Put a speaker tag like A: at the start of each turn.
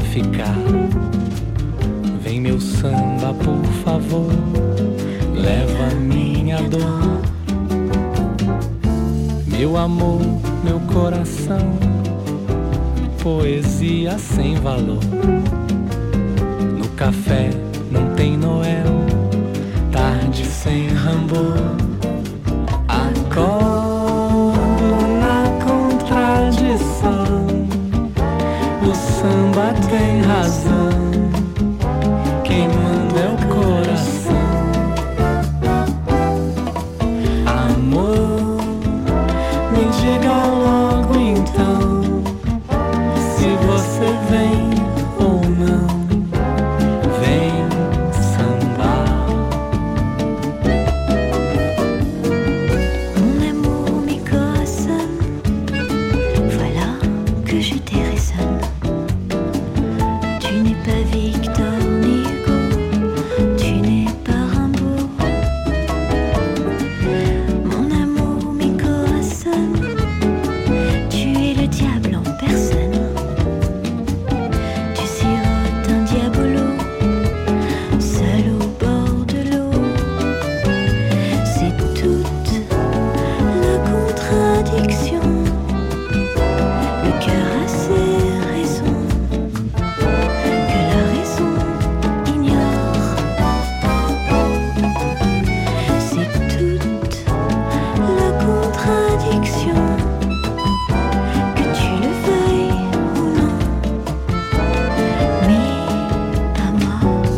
A: ficar. Vem meu samba, por favor, leva minha dor. Meu amor, meu coração, poesia sem valor. No café não tem Noel, tarde sem Rambo.